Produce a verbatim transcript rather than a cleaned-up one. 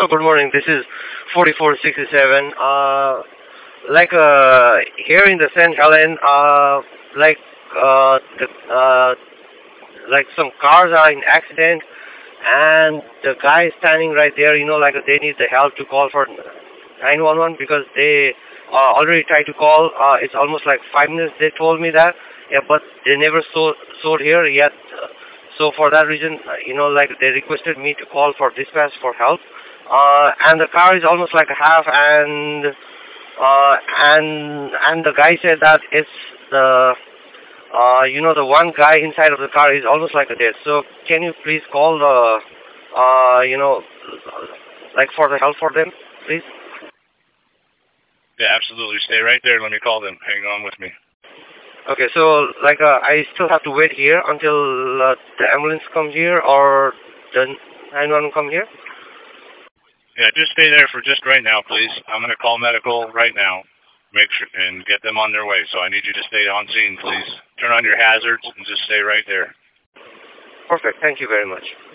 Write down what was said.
Hello, good morning. This is forty-four sixty-seven. Uh, like uh, here in the Saint Helen, uh, like uh, the, uh, like some cars are in accident, and the guy is standing right there. You know, like they need the help to call for nine one one because they uh, already tried to call. Uh, it's almost like five minutes. They told me that, yeah, but they never sold sold here yet. So for that reason, uh, you know, like they requested me to call for dispatch for help. Uh, and the car is almost like a half, and uh, and and the guy said that it's the uh, you know the one guy inside of the car is almost like a dead. So can you please call the uh, you know like for the help for them, please? Yeah, absolutely. Stay right there. Let me call them. Hang on with me. Okay, so like uh, I still have to wait here until uh, the ambulance comes here or the nine one one come here. Yeah, just stay there for just right now, please. I'm going to call medical right now, make sure and get them on their way. So I need you to stay on scene, please. Turn on your hazards and just stay right there. Perfect. Thank you very much.